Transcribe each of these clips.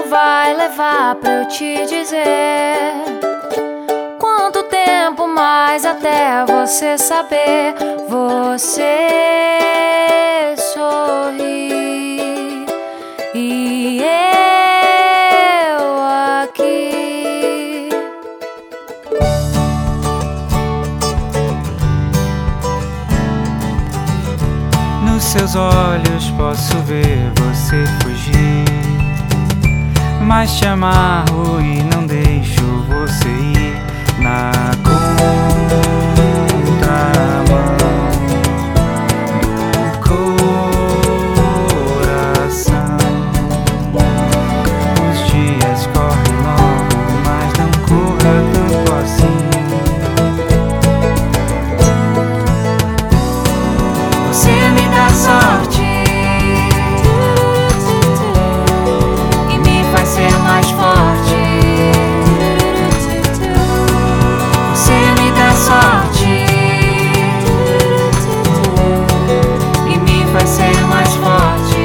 vai levar pra eu te dizer? Quanto tempo mais até você saber? Você sorri e eu aqui. Nos seus olhos posso ver você fugir, mas te amarro e não deixo você ir na contramão do coração. Os dias correm logo, mas não corra tanto assim. Você me dá sorte e me faz ser mais forte. Você me dá sorte e me faz ser mais forte.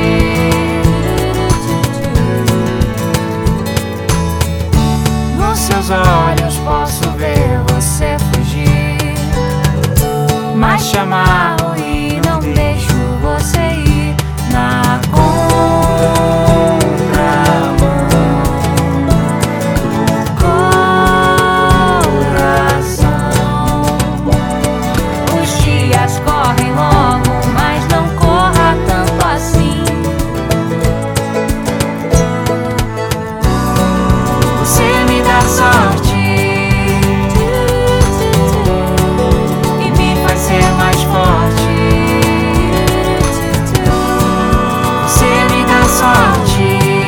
Nos seus olhos posso ver você fugir, mas te amarro e não deixo você ir na contramão do coração. Os dias correm logo, mas não corra tanto assim. Você me dá sorte e me faz ser mais forte. Você me dá sorte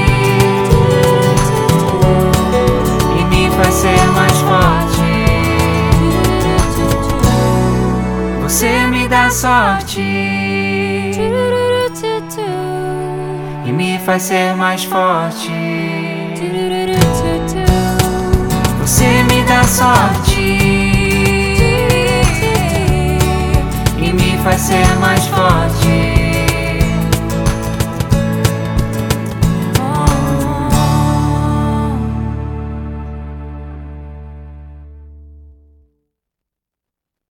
e me faz ser mais forte. Você me dá sorte e me faz ser mais forte. Você me dá sorte e me faz ser mais forte.